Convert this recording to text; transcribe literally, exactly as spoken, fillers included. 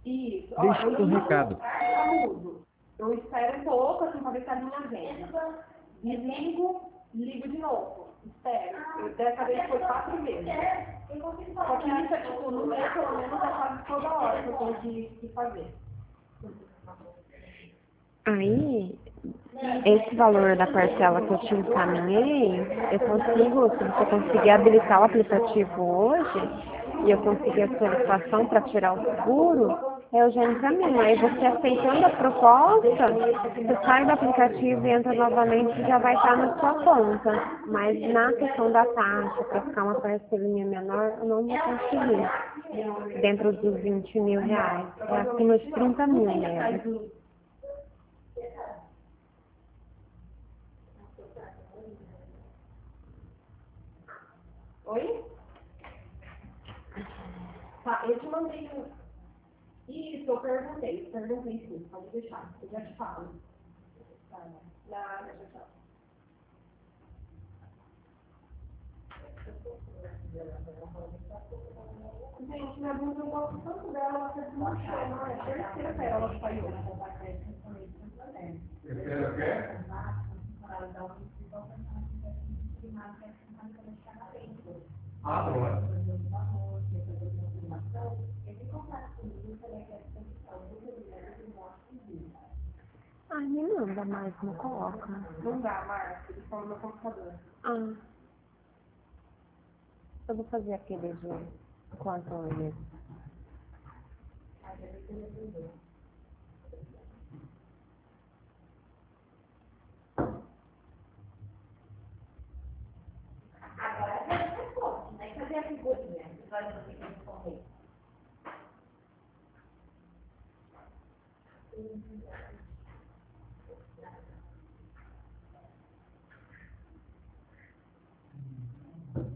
Isso. Ó, Deixa eu o não recado. eu mudo. Eu espero um pouco, assim, pra ver se a linha vem. Desligo, ligo de novo. Espero. Eu, dessa vez foi quatro vezes. Só que isso é tipo, no mês pelo menos é quase toda hora que eu tenho que, que fazer. Aí, esse valor da parcela que eu te encaminhei, eu consigo, se você conseguir habilitar o aplicativo hoje, e eu conseguir a solicitação para tirar o seguro, eu já encaminho. Aí você aceitando a proposta, você sai do aplicativo e entra novamente e já vai estar na sua conta. Mas na questão da taxa, para ficar uma parcelinha menor, eu não vou conseguir. Dentro dos vinte mil reais. É acima de trinta mil mesmo. Oi? Tá, eu te mandei um... Isso, eu perguntei. Perguntei sim, pode deixar. Eu já te falo. Tá, nada, tchau, tchau. Gente, minha blusa eu gosto tanto dela, ela fez uma chama, é terceira ela que saiu. Terceira o quê? Ah, boa. Ai, me manda mais, não coloca. Não dá, Marcos, ele falou no meu computador. Ah, eu vou fazer aquele de quanto ele. Agora você responde, né? Cadê a figurinha? Agora você tem que responder.